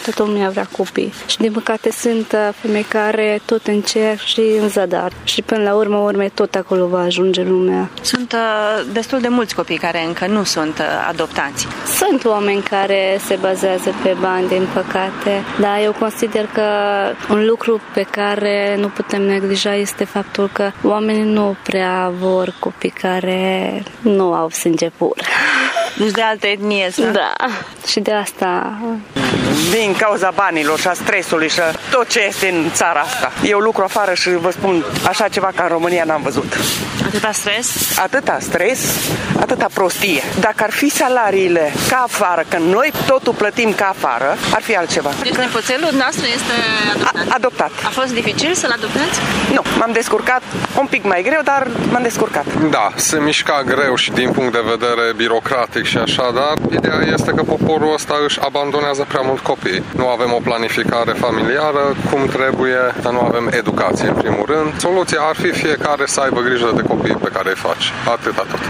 toată lumea vrea copii. Și din păcate sunt femei care tot încerc și în zadar. Și până la urmă tot acolo va ajunge lumea. Sunt destul de mulți copii care încă nu sunt adoptați. Sunt oameni care se bazează pe bani, din păcate, dar eu consider că un lucru pe care nu putem neglija este faptul că oamenii nu prea vor copii care nu au sânge pur. Deci de altă etnie. Da, și de asta... Din cauza banilor și a stresului și tot ce este în țara asta. Eu lucru afară și vă spun, așa ceva ca în România n-am văzut. Atâta stres? Atâta stres, atâta prostie. Dacă ar fi salariile ca afară, că noi totul plătim ca afară, ar fi altceva. Deci nepoțelul nostru este adoptat. A fost dificil să-l adoptați? Nu, m-am descurcat un pic mai greu, dar m-am descurcat. Da, se mișca greu și din punct de vedere birocratic și așa, dar ideea este că poporul ăsta își abandonează prea mult copii. Nu avem o planificare familiară cum trebuie, dar nu avem educație în primul rând. Soluția ar fi fiecare să aibă grijă de copiii pe care îi faci. Atâta tot.